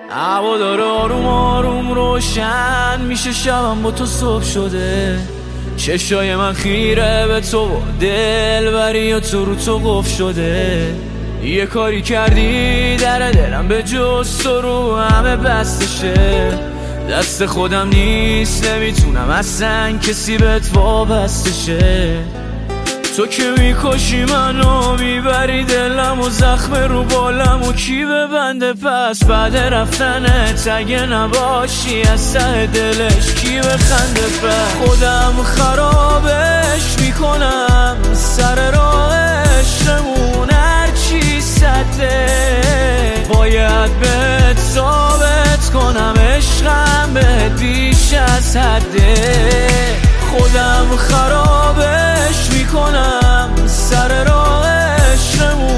هوا داره آروم آروم روشن میشه، شبم با تو صبح شده. چشای من خیره به تو و دلبری تو رو تو قفل شده. یه کاری کردی در دلم به جز تو رو همه بستشه. دست خودم نیست نمیتونم اصلا کسی بهت وابسته شه. تو که میکشی منو میبری دلم و زخم رو بالم و کی ببنده پس بعد رفتنت اگه نباشی از ته دلش کی بخنده پس. خودم خرابش میکنم سر راهشمون هرچی سده. باید بهت ثابت کنم عشقم بهت بیش از حده. خودم خرابش میکنم سر راهشمون